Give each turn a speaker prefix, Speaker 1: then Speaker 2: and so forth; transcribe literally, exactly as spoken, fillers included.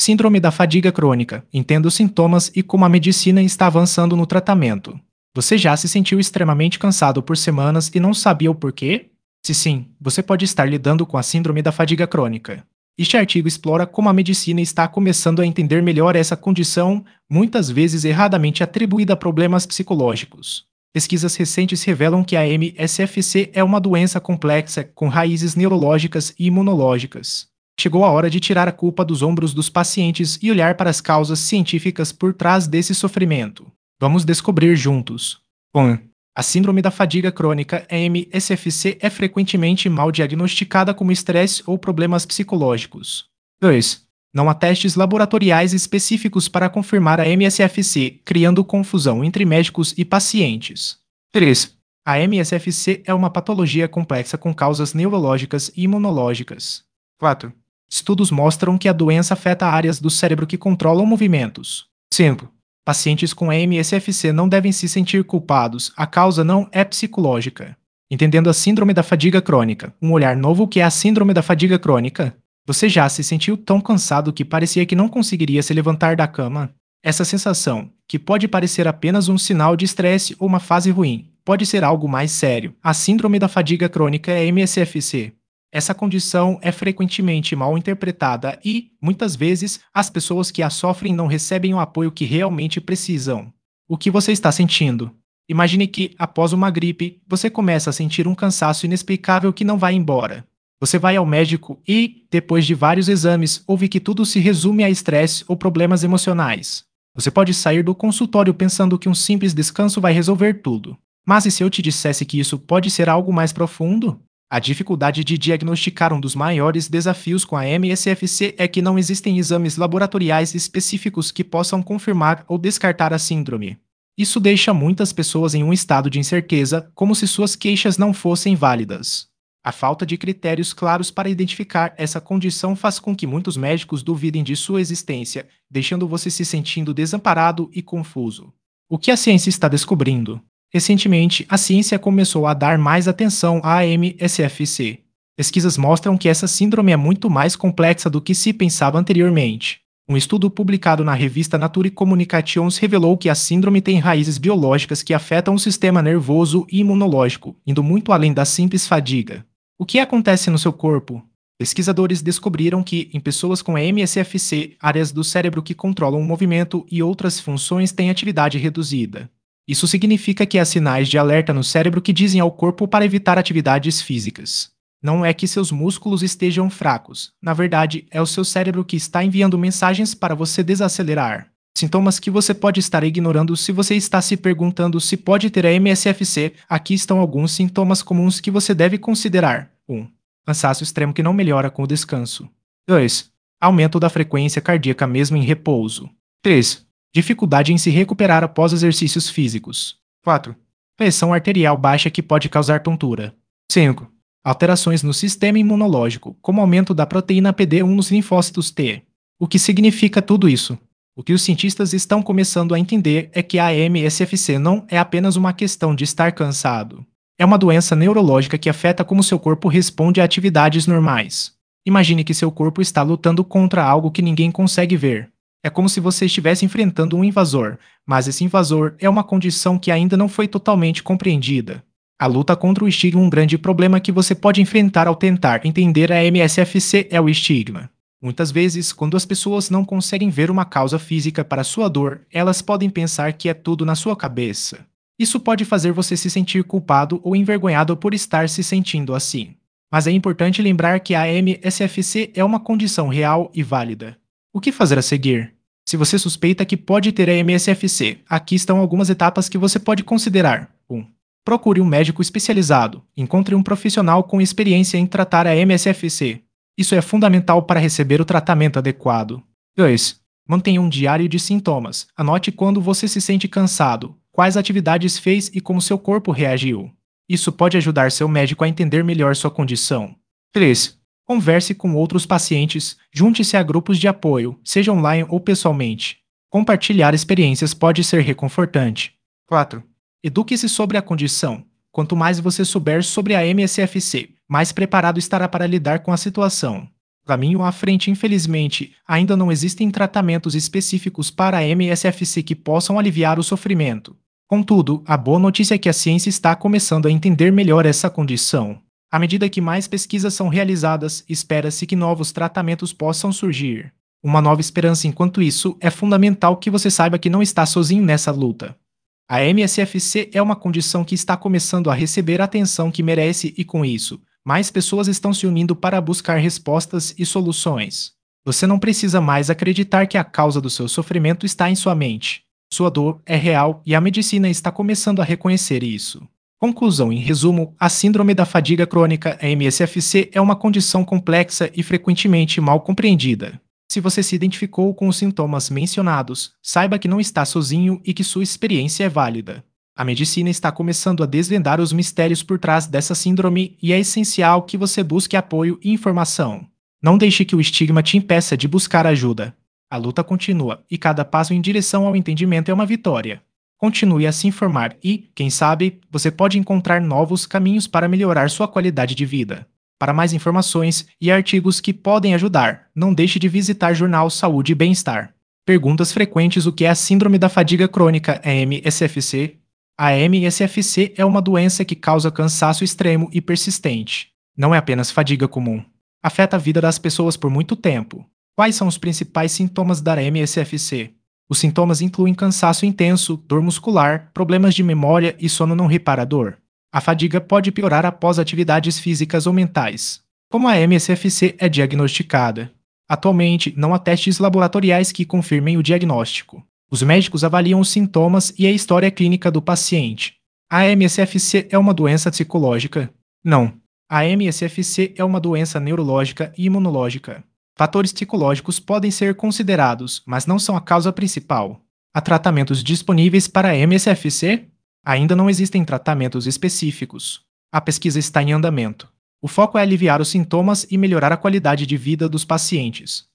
Speaker 1: Síndrome da fadiga crônica. Entenda os sintomas e como a medicina está avançando no tratamento. Você já se sentiu extremamente cansado por semanas e não sabia o porquê? Se sim, você pode estar lidando com a síndrome da fadiga crônica. Este artigo explora como a medicina está começando a entender melhor essa condição, muitas vezes erradamente atribuída a problemas psicológicos. Pesquisas recentes revelam que a M S F C é uma doença complexa com raízes neurológicas e imunológicas. Chegou a hora de tirar a culpa dos ombros dos pacientes e olhar para as causas científicas por trás desse sofrimento. Vamos descobrir juntos. um. A síndrome da fadiga crônica, a M S F C, é frequentemente mal diagnosticada como estresse ou problemas psicológicos. dois. Não há testes laboratoriais específicos para confirmar a M S F C, criando confusão entre médicos e pacientes. três. A M S F C é uma patologia complexa com causas neurológicas e imunológicas. quatro. Estudos mostram que a doença afeta áreas do cérebro que controlam movimentos. cinco. Pacientes com M S F C não devem se sentir culpados, a causa não é psicológica. Entendendo a síndrome da fadiga crônica, um olhar novo que é a síndrome da fadiga crônica. Você já se sentiu tão cansado que parecia que não conseguiria se levantar da cama? Essa sensação, que pode parecer apenas um sinal de estresse ou uma fase ruim, pode ser algo mais sério. A síndrome da fadiga crônica é M S F C. Essa condição é frequentemente mal interpretada e, muitas vezes, as pessoas que a sofrem não recebem o apoio que realmente precisam. O que você está sentindo? Imagine que, após uma gripe, você começa a sentir um cansaço inexplicável que não vai embora. Você vai ao médico e, depois de vários exames, ouve que tudo se resume a estresse ou problemas emocionais. Você pode sair do consultório pensando que um simples descanso vai resolver tudo. Mas e se eu te dissesse que isso pode ser algo mais profundo? A dificuldade de diagnosticar um dos maiores desafios com a M S F C é que não existem exames laboratoriais específicos que possam confirmar ou descartar a síndrome. Isso deixa muitas pessoas em um estado de incerteza, como se suas queixas não fossem válidas. A falta de critérios claros para identificar essa condição faz com que muitos médicos duvidem de sua existência, deixando você se sentindo desamparado e confuso. O que a ciência está descobrindo? Recentemente, a ciência começou a dar mais atenção à M S F C. Pesquisas mostram que essa síndrome é muito mais complexa do que se pensava anteriormente. Um estudo publicado na revista Nature Communications revelou que a síndrome tem raízes biológicas que afetam o sistema nervoso e imunológico, indo muito além da simples fadiga. O que acontece no seu corpo? Pesquisadores descobriram que, em pessoas com M S F C, áreas do cérebro que controlam o movimento e outras funções têm atividade reduzida. Isso significa que há sinais de alerta no cérebro que dizem ao corpo para evitar atividades físicas. Não é que seus músculos estejam fracos, na verdade, é o seu cérebro que está enviando mensagens para você desacelerar. Sintomas que você pode estar ignorando se você está se perguntando se pode ter a M S F C, aqui estão alguns sintomas comuns que você deve considerar. um. Cansaço extremo que não melhora com o descanso. dois. Aumento da frequência cardíaca mesmo em repouso. três. Dificuldade em se recuperar após exercícios físicos. quatro. Pressão arterial baixa que pode causar tontura. cinco. Alterações no sistema imunológico, como aumento da proteína P D um nos linfócitos T. O que significa tudo isso? O que os cientistas estão começando a entender é que a M S F C não é apenas uma questão de estar cansado. É uma doença neurológica que afeta como seu corpo responde a atividades normais. Imagine que seu corpo está lutando contra algo que ninguém consegue ver. É como se você estivesse enfrentando um invasor, mas esse invasor é uma condição que ainda não foi totalmente compreendida. A luta contra o estigma é um grande problema que você pode enfrentar ao tentar entender a M S F C é o estigma. Muitas vezes, quando as pessoas não conseguem ver uma causa física para sua dor, elas podem pensar que é tudo na sua cabeça. Isso pode fazer você se sentir culpado ou envergonhado por estar se sentindo assim. Mas é importante lembrar que a M S F C é uma condição real e válida. O que fazer a seguir? Se você suspeita que pode ter a M S F C, aqui estão algumas etapas que você pode considerar. um. Procure um médico especializado. Encontre um profissional com experiência em tratar a M S F C. Isso é fundamental para receber o tratamento adequado. dois. Mantenha um diário de sintomas. Anote quando você se sente cansado, quais atividades fez e como seu corpo reagiu. Isso pode ajudar seu médico a entender melhor sua condição. três. Converse com outros pacientes, junte-se a grupos de apoio, seja online ou pessoalmente. Compartilhar experiências pode ser reconfortante. quatro. Eduque-se sobre a condição. Quanto mais você souber sobre a M S F C, mais preparado estará para lidar com a situação. Caminho à frente, infelizmente, ainda não existem tratamentos específicos para a M S F C que possam aliviar o sofrimento. Contudo, a boa notícia é que a ciência está começando a entender melhor essa condição. À medida que mais pesquisas são realizadas, espera-se que novos tratamentos possam surgir. Uma nova esperança. Enquanto isso, é fundamental que você saiba que não está sozinho nessa luta. A M S F C é uma condição que está começando a receber a atenção que merece e, com isso, mais pessoas estão se unindo para buscar respostas e soluções. Você não precisa mais acreditar que a causa do seu sofrimento está em sua mente. Sua dor é real e a medicina está começando a reconhecer isso. Conclusão: em resumo, a síndrome da fadiga crônica, a M S F C, é uma condição complexa e frequentemente mal compreendida. Se você se identificou com os sintomas mencionados, saiba que não está sozinho e que sua experiência é válida. A medicina está começando a desvendar os mistérios por trás dessa síndrome e é essencial que você busque apoio e informação. Não deixe que o estigma te impeça de buscar ajuda. A luta continua e cada passo em direção ao entendimento é uma vitória. Continue a se informar e, quem sabe, você pode encontrar novos caminhos para melhorar sua qualidade de vida. Para mais informações e artigos que podem ajudar, não deixe de visitar o Jornal Saúde e Bem-Estar. Perguntas frequentes: o que é a síndrome da fadiga crônica, a M S F C? A M S F C é uma doença que causa cansaço extremo e persistente. Não é apenas fadiga comum. Afeta a vida das pessoas por muito tempo. Quais são os principais sintomas da M S F C? Os sintomas incluem cansaço intenso, dor muscular, problemas de memória e sono não reparador. A fadiga pode piorar após atividades físicas ou mentais. Como a M S F C é diagnosticada? Atualmente, não há testes laboratoriais que confirmem o diagnóstico. Os médicos avaliam os sintomas e a história clínica do paciente. A M S F C é uma doença psicológica? Não. A M S F C é uma doença neurológica e imunológica. Fatores psicológicos podem ser considerados, mas não são a causa principal. Há tratamentos disponíveis para a M S F C? Ainda não existem tratamentos específicos. A pesquisa está em andamento. O foco é aliviar os sintomas e melhorar a qualidade de vida dos pacientes.